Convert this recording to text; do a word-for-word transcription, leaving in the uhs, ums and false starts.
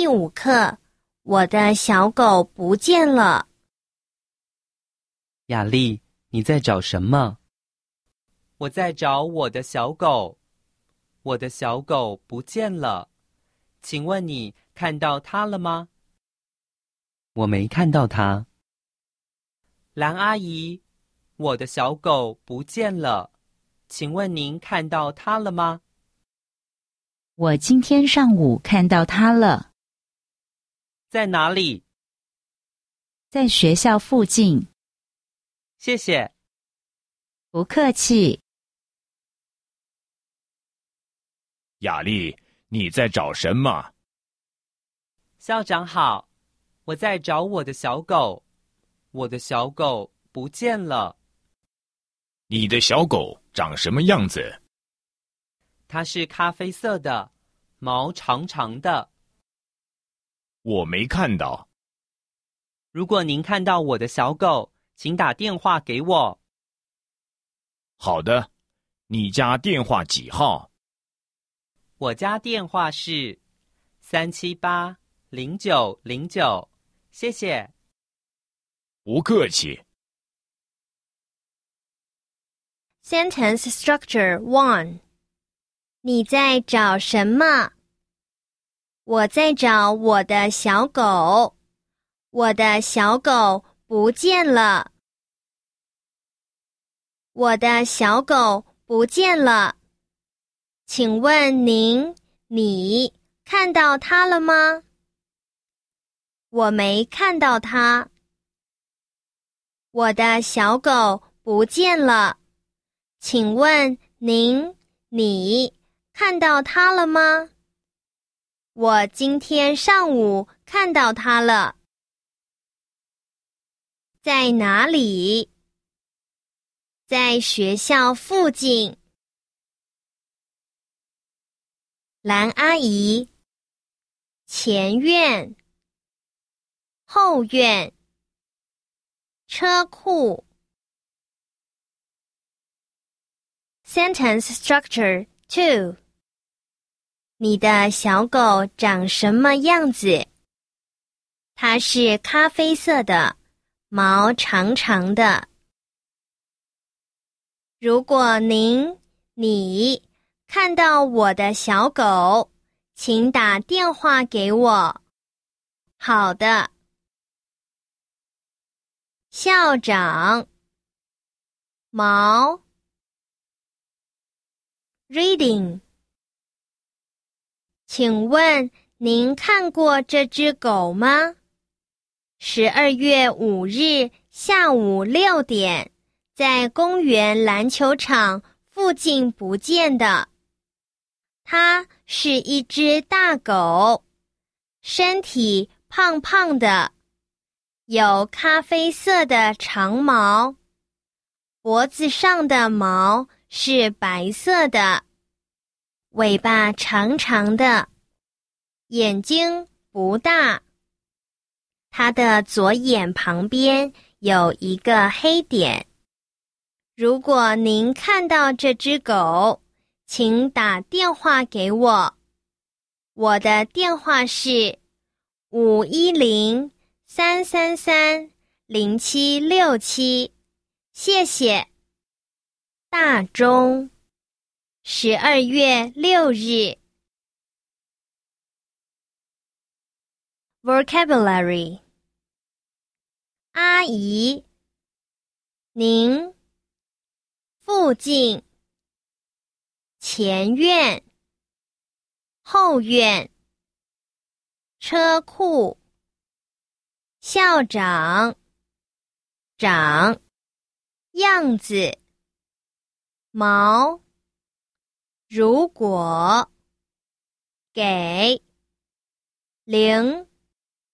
第五课，我的小狗不见了。 雅丽，你在找什么？我在找我的小狗。我的小狗不见了，请问你看到它了吗？我没看到它。蓝阿姨，我的小狗不见了，请问您看到它了吗？ 我今天上午看到它了。 在哪里？ 在学校附近。 谢谢。 不客气。 雅丽，你在找什么？ 校长好，我在找我的小狗。我的小狗不见了。 你的小狗长什么样子？ 它是咖啡色的，毛长长的。 我没看到。 如果您看到我的小狗，请打电话给我。 好的，你家电话几号？ 我家电话是三七八零九零九，谢谢。 不客气。 Sentence Structure one 你在找什么？我在找我的小狗。我的小狗不见了。我的小狗不见了。请问您，你看到它了吗？我没看到它。我的小狗不见了。请问您，你看到它了吗？我今天上午看到它了。在哪里？在学校附近。蓝阿姨，前院，后院，车库。Sentence Structure two 你的小狗长什么样子？它是咖啡色的，毛长长的。如果您，你看到我的小狗，请打电话给我。好的。校长，毛 Reading 请问您看过这只狗吗？十二月五日下午六点，在公园篮球场附近不见的。它是一只大狗，身体胖胖的，有咖啡色的长毛，脖子上的毛是白色的，尾巴长长的，眼睛不大。它的左眼旁边有一个黑点。如果您看到这只狗，请打电话给我。我的电话是五一零三三三零七六七，谢谢。大钟，十二月六日。Vocabulary 阿姨，您，附近，前院，后院，车库，校长，长，样子，毛，如果，给，零